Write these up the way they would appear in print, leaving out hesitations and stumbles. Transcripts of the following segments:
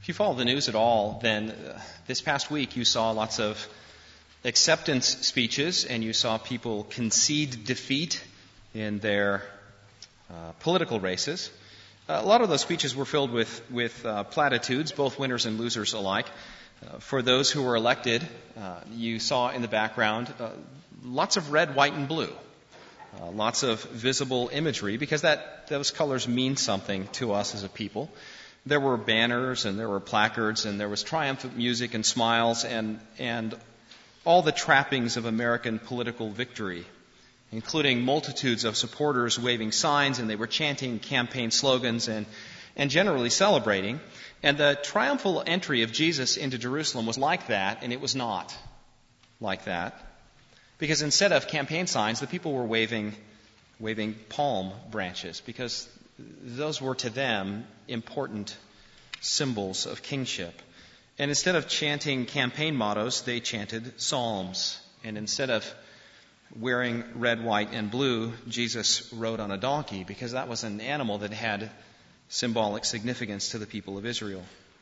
If you follow the news at all, then this past week you saw lots of acceptance speeches and you saw people concede defeat in their political races. A lot of those speeches were filled with platitudes, both winners and losers alike. For those who were elected, you saw in the background lots of red, white, and blue. Lots of visible imagery because those colors mean something to us as a people. There were banners and there were placards and there was triumphant music and smiles and all the trappings of American political victory, including multitudes of supporters waving signs, and they were chanting campaign slogans and generally celebrating. And the triumphal entry of Jesus into Jerusalem was like that, and it was not like that. Because instead of campaign signs, the people were waving palm branches, because those were to them important symbols of kingship. And instead of chanting campaign mottos, they chanted psalms. And instead of wearing red, white, and blue, Jesus rode on a donkey, because that was an animal that had symbolic significance to the people of Israel.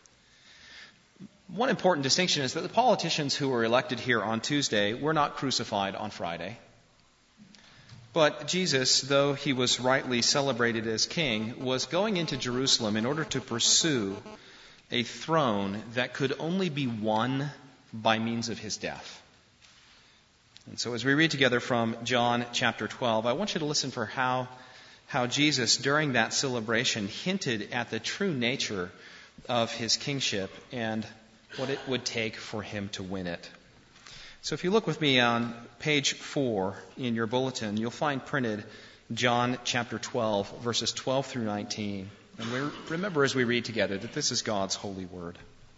One important distinction is that the politicians who were elected here on Tuesday were not crucified on Friday. But Jesus, though he was rightly celebrated as king, was going into Jerusalem in order to pursue a throne that could only be won by means of his death. And so as we read together from John chapter 12, I want you to listen for how Jesus, during that celebration, hinted at the true nature of his kingship and what it would take for him to win it. So if you look with me on page 4 in your bulletin, you'll find printed John chapter 12, verses 12 through 19. And we remember as we read together that this is God's holy word.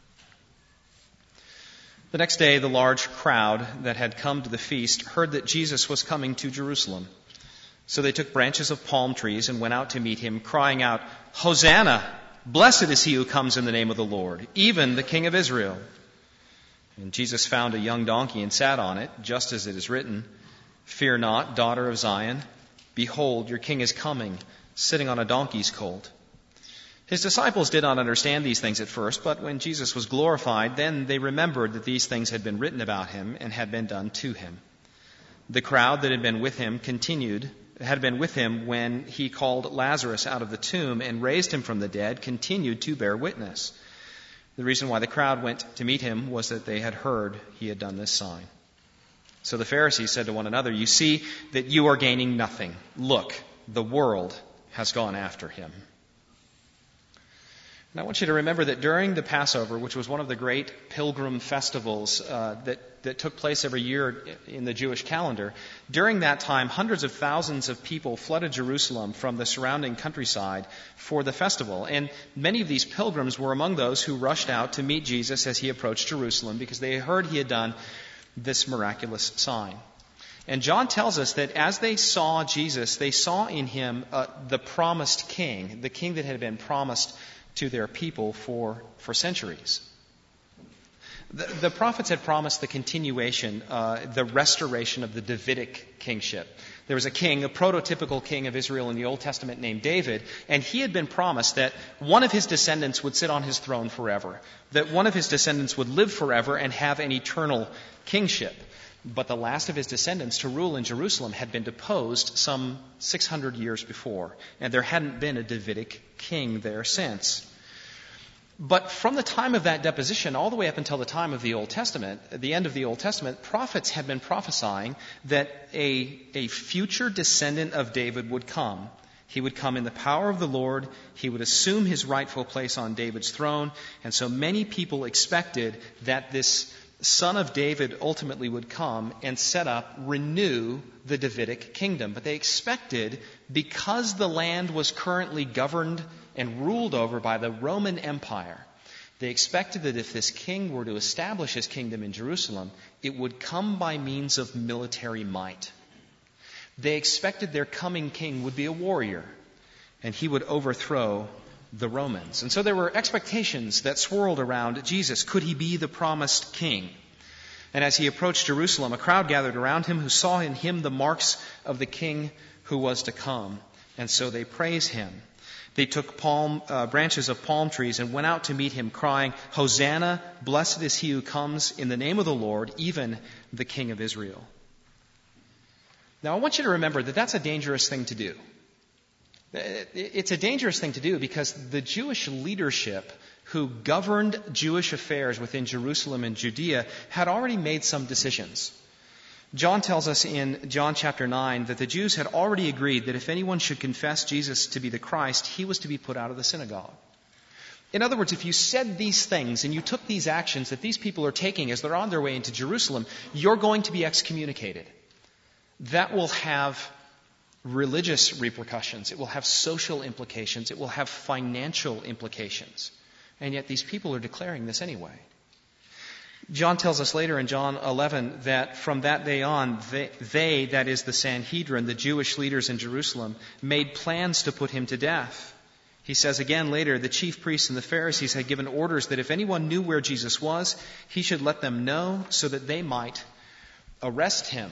The next day, the large crowd that had come to the feast heard that Jesus was coming to Jerusalem. So they took branches of palm trees and went out to meet him, crying out, "Hosanna! Blessed is he who comes in the name of the Lord, even the King of Israel." And Jesus found a young donkey and sat on it, just as it is written, "Fear not, daughter of Zion. Behold, your king is coming, sitting on a donkey's colt." His disciples did not understand these things at first, but when Jesus was glorified, then they remembered that these things had been written about him and had been done to him. The crowd that had been with him when he called Lazarus out of the tomb and raised him from the dead, continued to bear witness. The reason why the crowd went to meet him was that they had heard he had done this sign. So the Pharisees said to one another, "You see that you are gaining nothing. Look, the world has gone after him." And I want you to remember that during the Passover, which was one of the great pilgrim festivals that took place every year in the Jewish calendar, during that time, hundreds of thousands of people flooded Jerusalem from the surrounding countryside for the festival. And many of these pilgrims were among those who rushed out to meet Jesus as he approached Jerusalem, because they heard he had done this miraculous sign. And John tells us that as they saw Jesus, they saw in him the promised king, the king that had been promised to their people for centuries. The prophets had promised the continuation, the restoration of the Davidic kingship. There was a king, a prototypical king of Israel in the Old Testament named David, and he had been promised that one of his descendants would sit on his throne forever, that one of his descendants would live forever and have an eternal kingship. But the last of his descendants to rule in Jerusalem had been deposed some 600 years before, and there hadn't been a Davidic king there since. But from the time of that deposition all the way up until the time of the Old Testament, the end of the Old Testament, prophets had been prophesying that a future descendant of David would come. He would come in the power of the Lord. He would assume his rightful place on David's throne. And so many people expected that this son of David ultimately would come and renew the Davidic kingdom. But they expected, because the land was currently governed and ruled over by the Roman Empire, they expected that if this king were to establish his kingdom in Jerusalem, it would come by means of military might. They expected their coming king would be a warrior, and he would overthrow the Romans. And so there were expectations that swirled around Jesus. Could he be the promised king? And as he approached Jerusalem, a crowd gathered around him who saw in him the marks of the king who was to come. And so they praise him. They took branches of palm trees and went out to meet him, crying, "Hosanna, blessed is he who comes in the name of the Lord, even the King of Israel." Now, I want you to remember that that's a dangerous thing to do. It's a dangerous thing to do because the Jewish leadership who governed Jewish affairs within Jerusalem and Judea had already made some decisions. John tells us in John chapter 9 that the Jews had already agreed that if anyone should confess Jesus to be the Christ, he was to be put out of the synagogue. In other words, if you said these things and you took these actions that these people are taking as they're on their way into Jerusalem, you're going to be excommunicated. That will have religious repercussions. It will have social implications. It will have financial implications. And yet these people are declaring this anyway. John tells us later in John 11 that from that day on, they, that is the Sanhedrin, the Jewish leaders in Jerusalem, made plans to put him to death. He says again later, the chief priests and the Pharisees had given orders that if anyone knew where Jesus was, he should let them know so that they might arrest him.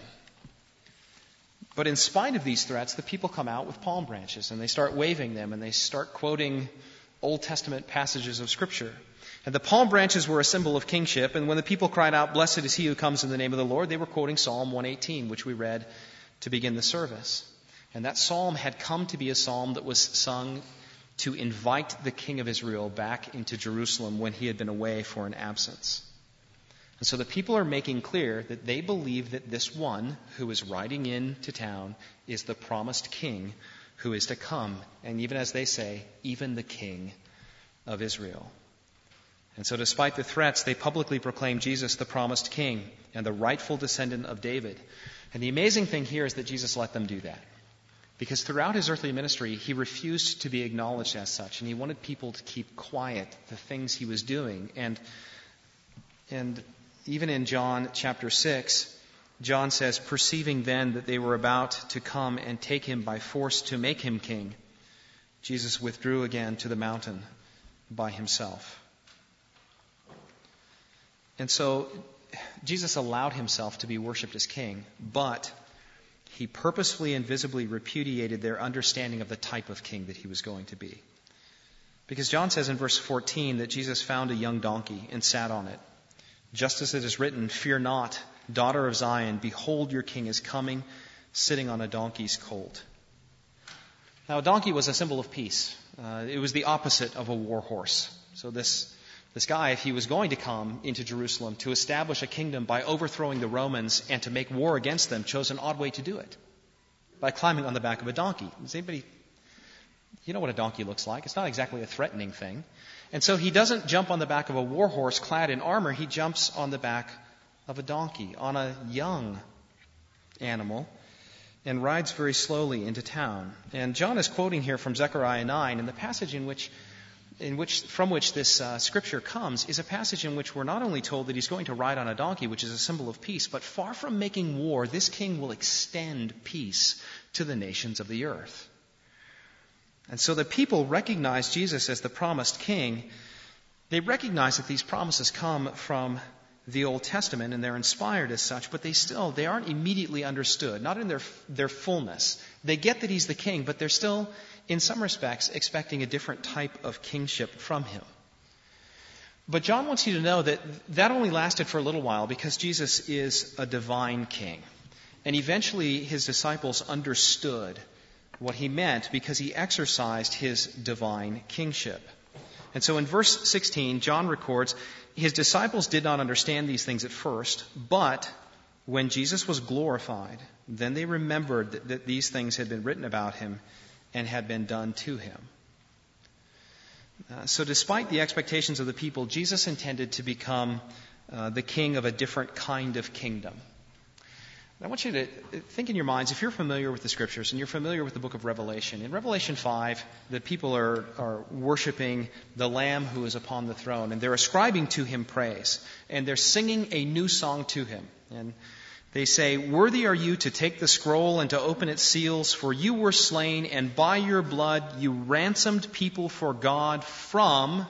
But in spite of these threats, the people come out with palm branches and they start waving them and they start quoting Old Testament passages of Scripture. And the palm branches were a symbol of kingship, and when the people cried out, "Blessed is he who comes in the name of the Lord," they were quoting Psalm 118, which we read to begin the service. And that psalm had come to be a psalm that was sung to invite the King of Israel back into Jerusalem when he had been away for an absence. And so the people are making clear that they believe that this one who is riding into town is the promised king who is to come. And even as they say, even the King of Israel. And so despite the threats, they publicly proclaim Jesus the promised king and the rightful descendant of David. And the amazing thing here is that Jesus let them do that. Because throughout his earthly ministry, he refused to be acknowledged as such. And he wanted people to keep quiet the things he was doing. And even in John chapter 6, John says, perceiving then that they were about to come and take him by force to make him king, Jesus withdrew again to the mountain by himself. And so Jesus allowed himself to be worshipped as king, but he purposefully and visibly repudiated their understanding of the type of king that he was going to be. Because John says in verse 14 that Jesus found a young donkey and sat on it. Just as it is written, "Fear not, daughter of Zion, behold your king is coming, sitting on a donkey's colt." Now, a donkey was a symbol of peace. It was the opposite of a war horse. So this guy, if he was going to come into Jerusalem to establish a kingdom by overthrowing the Romans and to make war against them, chose an odd way to do it, by climbing on the back of a donkey. Does anybody, you know what a donkey looks like? It's not exactly a threatening thing. And so he doesn't jump on the back of a war horse clad in armor. He jumps on the back of a donkey, on a young animal, and rides very slowly into town. And John is quoting here from Zechariah 9, and the passage from which this scripture comes is a passage in which we're not only told that he's going to ride on a donkey, which is a symbol of peace, but far from making war, this king will extend peace to the nations of the earth. And so the people recognize Jesus as the promised king. They recognize that these promises come from the Old Testament and they're inspired as such, but they aren't immediately understood, not in their fullness. They get that he's the king, but they're still, in some respects, expecting a different type of kingship from him. But John wants you to know that only lasted for a little while because Jesus is a divine king. And eventually his disciples understood what he meant because he exercised his divine kingship. And so in verse 16, John records, his disciples did not understand these things at first, but when Jesus was glorified, then they remembered that these things had been written about him and had been done to him. So despite the expectations of the people, Jesus intended to become the king of a different kind of kingdom. I want you to think in your minds, if you're familiar with the Scriptures and you're familiar with the book of Revelation, in Revelation 5, the people are worshiping the Lamb who is upon the throne, and they're ascribing to him praise, and they're singing a new song to him. And they say, "Worthy are you to take the scroll and to open its seals, for you were slain, and by your blood you ransomed people for God from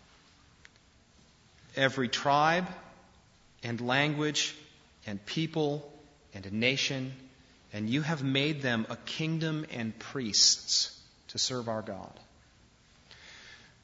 every tribe and language and people and a nation, and you have made them a kingdom and priests to serve our God."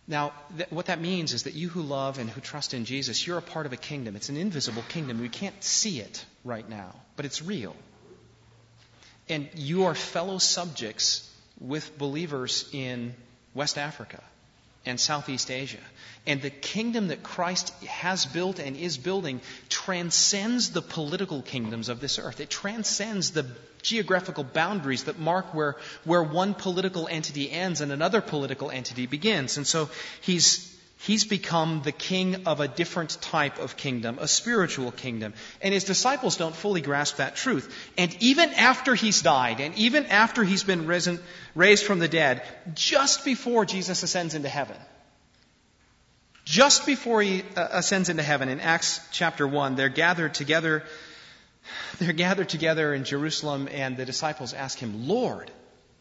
Now, what that means is that you who love and who trust in Jesus, you're a part of a kingdom. It's an invisible kingdom. We can't see it right now, but it's real. And you are fellow subjects with believers in West Africa and Southeast Asia. And the kingdom that Christ has built and is building transcends the political kingdoms of this earth. It transcends the geographical boundaries that mark where one political entity ends and another political entity begins. And so he's become the king of a different type of kingdom, a spiritual kingdom. And his disciples don't fully grasp that truth. And even after he's died, and even after he's been raised from the dead, just before Jesus ascends into heaven, just before he ascends into heaven, in Acts chapter 1, they're gathered together in Jerusalem, and the disciples ask him, Lord,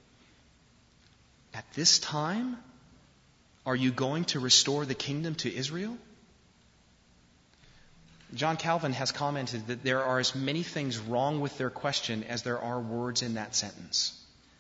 at this time, are you going to restore the kingdom to Israel? John Calvin has commented that there are as many things wrong with their question as there are words in that sentence.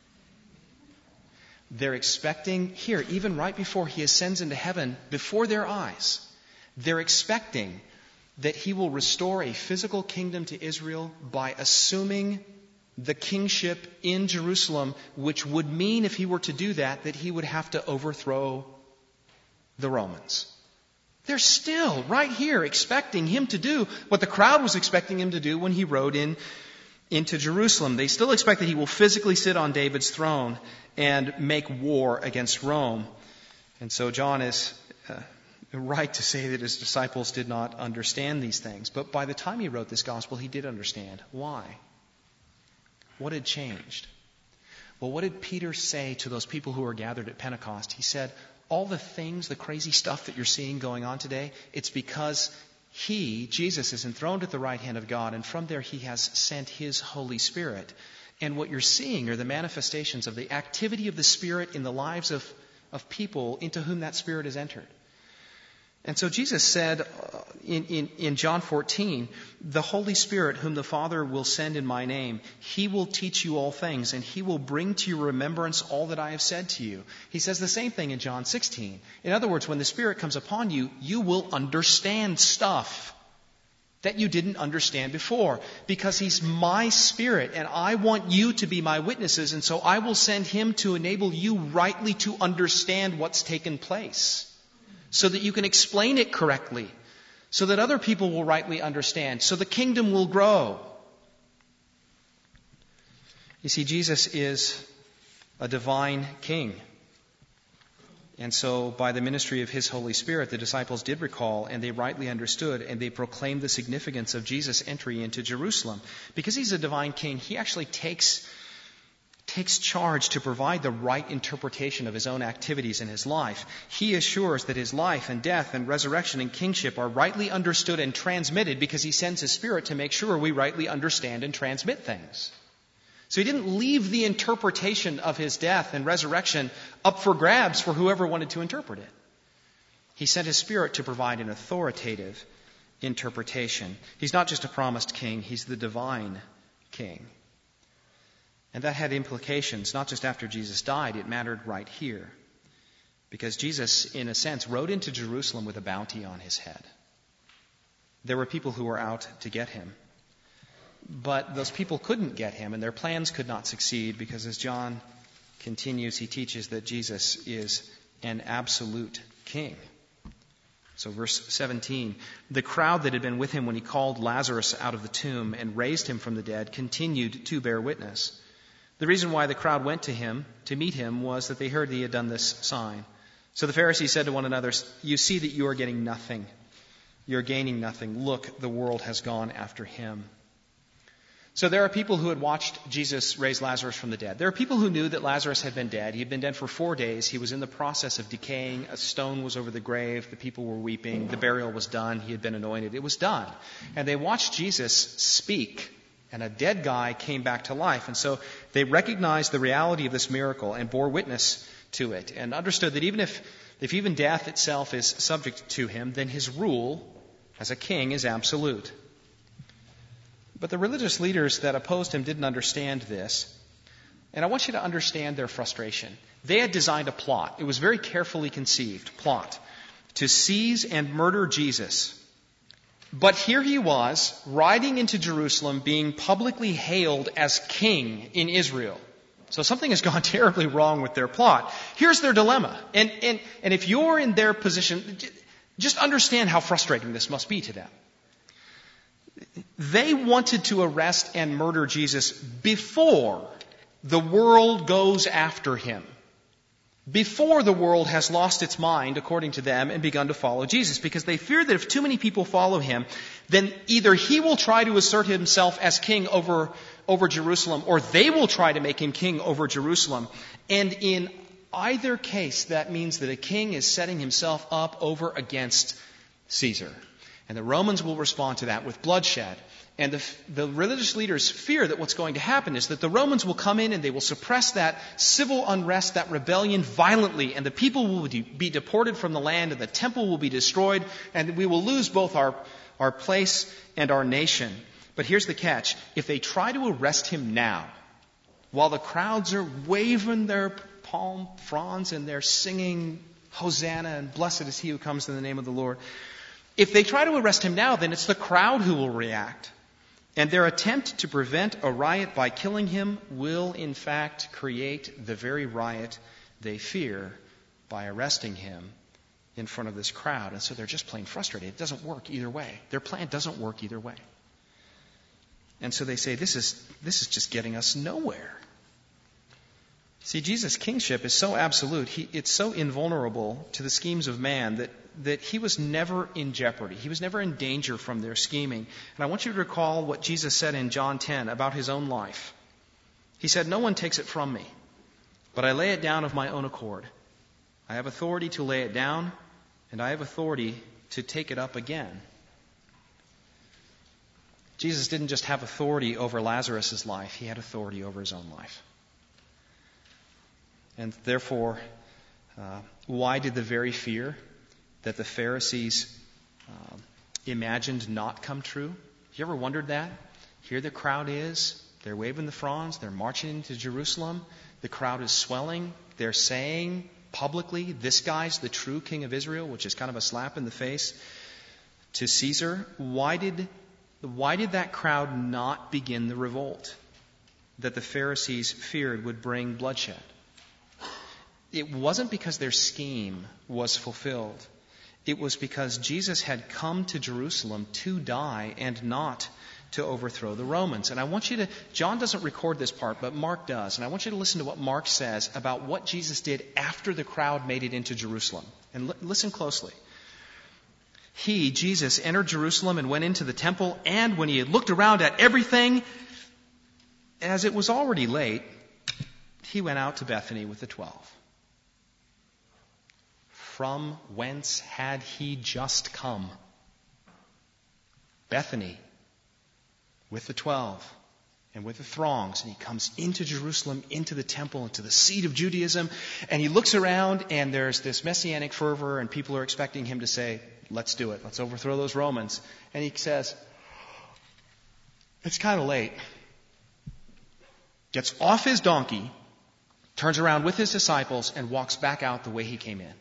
They're expecting here, even right before he ascends into heaven, before their eyes, they're expecting that he will restore a physical kingdom to Israel by assuming the kingship in Jerusalem, which would mean, if he were to do that he would have to overthrow the Romans. They're still right here expecting him to do what the crowd was expecting him to do when he rode into Jerusalem. They still expect that he will physically sit on David's throne and make war against Rome. And so John is right to say that his disciples did not understand these things. But by the time he wrote this gospel, he did understand. Why? What had changed? Well, what did Peter say to those people who were gathered at Pentecost? He said, all the things, the crazy stuff that you're seeing going on today, it's because Jesus, is enthroned at the right hand of God, and from there he has sent his Holy Spirit. And what you're seeing are the manifestations of the activity of the Spirit in the lives of people into whom that Spirit has entered. And so Jesus said in John 14, the Holy Spirit whom the Father will send in my name, he will teach you all things, and he will bring to your remembrance all that I have said to you. He says the same thing in John 16. In other words, when the Spirit comes upon you, you will understand stuff that you didn't understand before, because he's my Spirit, and I want you to be my witnesses, and so I will send him to enable you rightly to understand what's taken place, so that you can explain it correctly, so that other people will rightly understand, so the kingdom will grow. You see, Jesus is a divine king. And so by the ministry of his Holy Spirit, the disciples did recall, and they rightly understood, and they proclaimed the significance of Jesus' entry into Jerusalem. Because he's a divine king, he actually takes charge to provide the right interpretation of his own activities in his life. He assures that his life and death and resurrection and kingship are rightly understood and transmitted, because he sends his Spirit to make sure we rightly understand and transmit things. So he didn't leave the interpretation of his death and resurrection up for grabs for whoever wanted to interpret it. He sent his Spirit to provide an authoritative interpretation. He's not just a promised king, he's the divine king. And that had implications, not just after Jesus died, it mattered right here. Because Jesus, in a sense, rode into Jerusalem with a bounty on his head. There were people who were out to get him. But those people couldn't get him, and their plans could not succeed, because as John continues, he teaches that Jesus is an absolute king. So verse 17, the crowd that had been with him when he called Lazarus out of the tomb and raised him from the dead continued to bear witness. The reason why the crowd went to him to meet him was that they heard that he had done this sign. So the Pharisees said to one another, you see that you are getting nothing. You're gaining nothing. Look, the world has gone after him. So there are people who had watched Jesus raise Lazarus from the dead. There are people who knew that Lazarus had been dead. He had been dead for 4 days. He was in the process of decaying. A stone was over the grave. The people were weeping. The burial was done. He had been anointed. It was done. And they watched Jesus speak, and a dead guy came back to life. And so they recognized the reality of this miracle and bore witness to it, and understood that even if even death itself is subject to him, then his rule as a king is absolute. But the religious leaders that opposed him didn't understand this. And I want you to understand their frustration. They had designed a plot. It was very carefully conceived plot to seize and murder Jesus. But here he was, riding into Jerusalem, being publicly hailed as king in Israel. So something has gone terribly wrong with their plot. Here's their dilemma. And if you're in their position, just understand how frustrating this must be to them. They wanted to arrest and murder Jesus before the world goes after him. Before the world has lost its mind, according to them, and begun to follow Jesus. Because they fear that if too many people follow him, then either he will try to assert himself as king over Jerusalem, or they will try to make him king over Jerusalem. And in either case, that means that a king is setting himself up over against Caesar. And the Romans will respond to that with bloodshed. And the religious leaders fear that what's going to happen is that the Romans will come in and they will suppress that civil unrest, that rebellion violently, and the people will be deported from the land, and the temple will be destroyed, and we will lose both our place and our nation. But here's the catch. If they try to arrest him now, while the crowds are waving their palm fronds and they're singing Hosanna and blessed is he who comes in the name of the Lord, if they try to arrest him now, then it's the crowd who will react. And their attempt to prevent a riot by killing him will, in fact, create the very riot they fear by arresting him in front of this crowd. And so they're just plain frustrated. It doesn't work either way. Their plan doesn't work either way. And so they say, this is just getting us nowhere. See, Jesus' kingship is so absolute, it's so invulnerable to the schemes of man that he was never in jeopardy. He was never in danger from their scheming. And I want you to recall what Jesus said in John 10 about his own life. He said, "No one takes it from me, but I lay it down of my own accord. I have authority to lay it down, and I have authority to take it up again." Jesus didn't just have authority over Lazarus' life, he had authority over his own life. And therefore, why did the very fear that the Pharisees imagined not come true? You ever wondered that? Here the crowd is. They're waving the fronds. They're marching into Jerusalem. The crowd is swelling. They're saying publicly, this guy's the true king of Israel, which is kind of a slap in the face to Caesar. Why did that crowd not begin the revolt that the Pharisees feared would bring bloodshed? It wasn't because their scheme was fulfilled. It was because Jesus had come to Jerusalem to die and not to overthrow the Romans. And I want you to, John doesn't record this part, but Mark does. And I want you to listen to what Mark says about what Jesus did after the crowd made it into Jerusalem. And listen closely. He, Jesus, entered Jerusalem and went into the temple, and when he had looked around at everything, as it was already late, he went out to Bethany with the 12. From whence had he just come? Bethany, with the 12 and with the throngs. And he comes into Jerusalem, into the temple, into the seat of Judaism. And he looks around, and there's this messianic fervor, and people are expecting him to say, let's do it. Let's overthrow those Romans. And he says, it's kind of late. Gets off his donkey, turns around with his disciples, and walks back out the way he came in.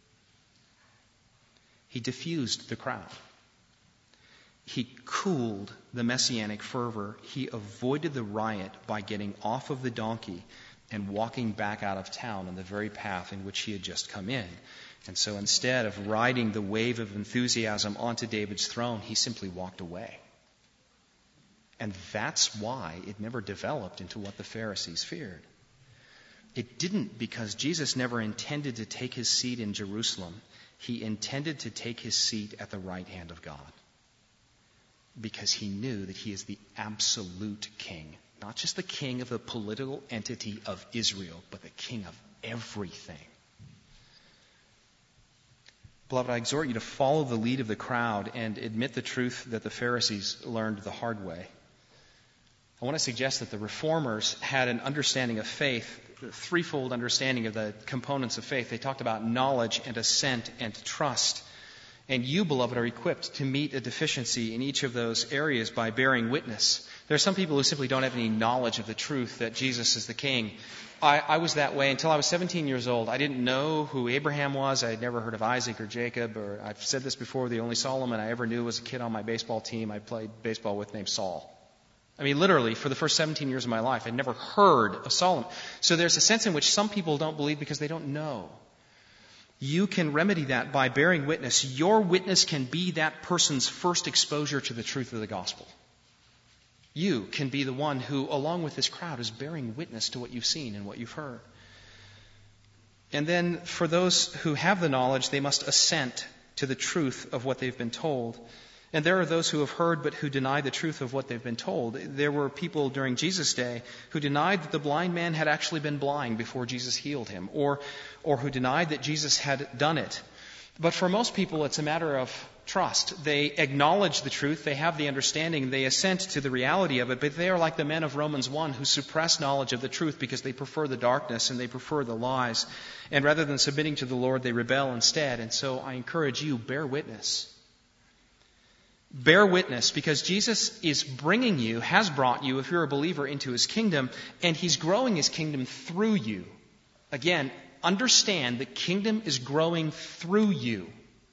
He diffused the crowd. He cooled the messianic fervor. He avoided the riot by getting off of the donkey and walking back out of town on the very path in which he had just come in. And so instead of riding the wave of enthusiasm onto David's throne, he simply walked away. And that's why it never developed into what the Pharisees feared. It didn't because Jesus never intended to take his seat in Jerusalem. He intended to take his seat at the right hand of God. Because he knew that he is the absolute king. Not just the king of the political entity of Israel, but the king of everything. Beloved, I exhort you to follow the lead of the crowd and admit the truth that the Pharisees learned the hard way. I want to suggest that the reformers had an understanding of faith, a threefold understanding of the components of faith. They talked about knowledge and assent and trust. And you, beloved, are equipped to meet a deficiency in each of those areas by bearing witness There are some people who simply don't have any knowledge of the truth that Jesus is the King. I was that way until I was 17 years old. I didn't know who Abraham was. I had never heard of Isaac or Jacob. Or I've said this before, the only Solomon I ever knew was a kid on my baseball team I played baseball with named Saul. I mean, literally, for the first 17 years of my life, I'd never heard of Solomon. So there's a sense in which some people don't believe because they don't know. You can remedy that by bearing witness. Your witness can be that person's first exposure to the truth of the gospel. You can be the one who, along with this crowd, is bearing witness to what you've seen and what you've heard. And then for those who have the knowledge, they must assent to the truth of what they've been told. And there are those who have heard but who deny the truth of what they've been told. There were people during Jesus' day who denied that the blind man had actually been blind before Jesus healed him, or who denied that Jesus had done it. But for most people, it's a matter of trust. They acknowledge the truth, they have the understanding, they assent to the reality of it, but they are like the men of Romans 1 who suppress knowledge of the truth because they prefer the darkness and they prefer the lies. And rather than submitting to the Lord, they rebel instead. And so I encourage you, bear witness. Bear witness, because Jesus is bringing you, has brought you, if you're a believer, into His kingdom, and He's growing His kingdom through you. Again, understand the kingdom is growing through you.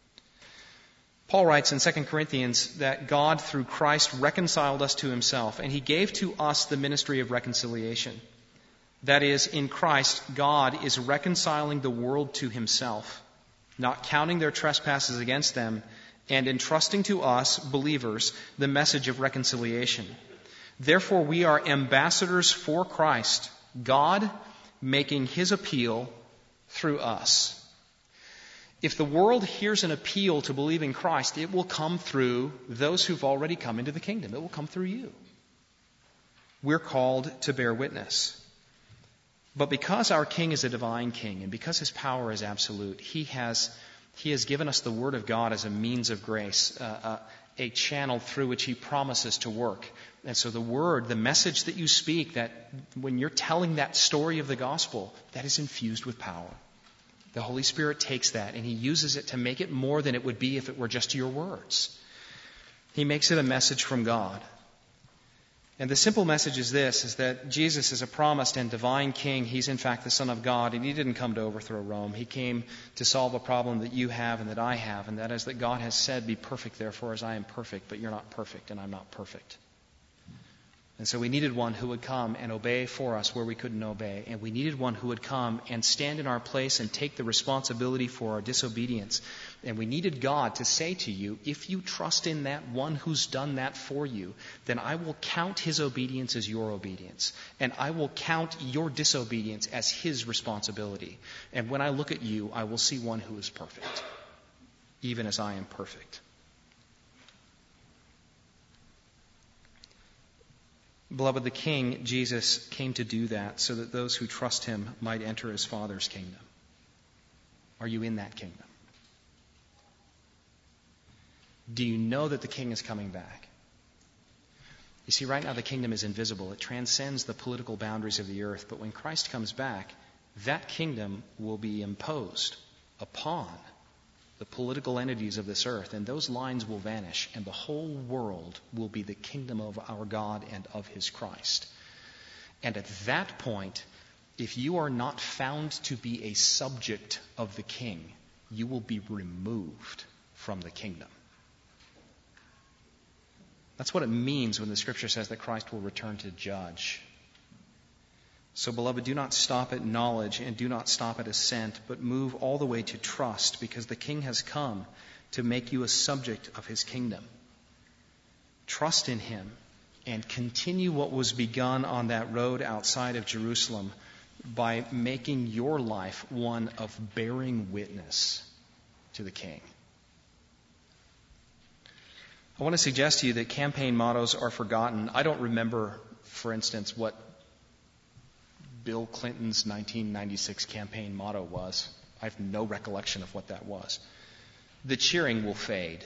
Paul writes in 2 Corinthians that God, through Christ, reconciled us to Himself, and He gave to us the ministry of reconciliation. That is, in Christ, God is reconciling the world to Himself, not counting their trespasses against them, and entrusting to us, believers, the message of reconciliation. Therefore, we are ambassadors for Christ, God making His appeal through us. If the world hears an appeal to believe in Christ, it will come through those who've already come into the kingdom. It will come through you. We're called to bear witness. But because our King is a divine King, and because His power is absolute, He has given us the Word of God as a means of grace, a channel through which He promises to work. And so the Word, the message that you speak, that when you're telling that story of the gospel, that is infused with power. The Holy Spirit takes that and He uses it to make it more than it would be if it were just your words. He makes it a message from God. And the simple message is this, is that Jesus is a promised and divine King. He's in fact the Son of God, and He didn't come to overthrow Rome. He came to solve a problem that you have and that I have, and that is that God has said, "Be perfect, therefore, as I am perfect," but you're not perfect, and I'm not perfect. And so we needed one who would come and obey for us where we couldn't obey. And we needed one who would come and stand in our place and take the responsibility for our disobedience. And we needed God to say to you, if you trust in that one who's done that for you, then I will count His obedience as your obedience. And I will count your disobedience as His responsibility. And when I look at you, I will see one who is perfect, even as I am perfect. Beloved, the King, Jesus, came to do that so that those who trust Him might enter His Father's kingdom. Are you in that kingdom? Do you know that the King is coming back? You see, right now the kingdom is invisible. It transcends the political boundaries of the earth. But when Christ comes back, that kingdom will be imposed upon the political entities of this earth, and those lines will vanish, and the whole world will be the kingdom of our God and of His Christ. And at that point, if you are not found to be a subject of the King, you will be removed from the kingdom. That's what it means when the Scripture says that Christ will return to judge. So, beloved, do not stop at knowledge and do not stop at assent, but move all the way to trust, because the King has come to make you a subject of His kingdom. Trust in Him and continue what was begun on that road outside of Jerusalem by making your life one of bearing witness to the King. I want to suggest to you that campaign mottos are forgotten. I don't remember, for instance, what Bill Clinton's 1996 campaign motto was. I have no recollection of what that was. The cheering will fade.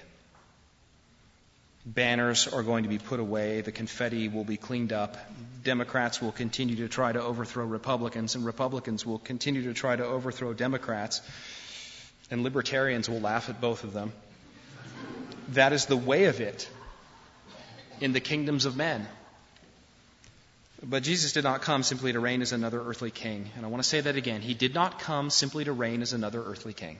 Banners are going to be put away. The confetti will be cleaned up. Democrats will continue to try to overthrow Republicans, and Republicans will continue to try to overthrow Democrats, and libertarians will laugh at both of them. That is the way of it in the kingdoms of men. But Jesus did not come simply to reign as another earthly king. And I want to say that again. He did not come simply to reign as another earthly king.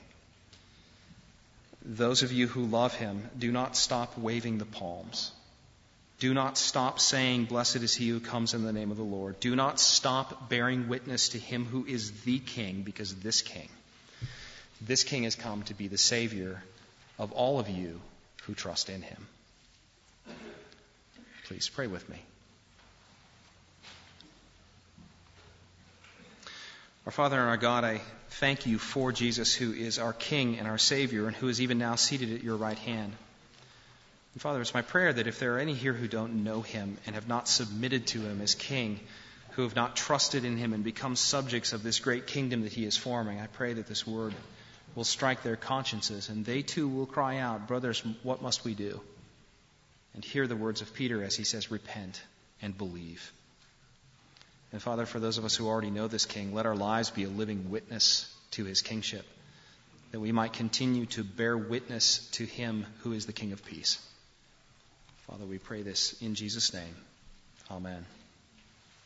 Those of you who love him, do not stop waving the palms. Do not stop saying, "Blessed is he who comes in the name of the Lord." Do not stop bearing witness to him who is the king, because this king has come to be the Savior of all of you who trust in him. Please pray with me. Our Father and our God, I thank you for Jesus, who is our King and our Savior, and who is even now seated at your right hand. And Father, it's my prayer that if there are any here who don't know him and have not submitted to him as King, who have not trusted in him and become subjects of this great kingdom that he is forming, I pray that this word will strike their consciences, and they too will cry out, "Brothers, what must we do?" And hear the words of Peter as he says, "Repent and believe." And Father, for those of us who already know this King, let our lives be a living witness to his kingship, that we might continue to bear witness to him who is the King of peace. Father, we pray this in Jesus' name. Amen.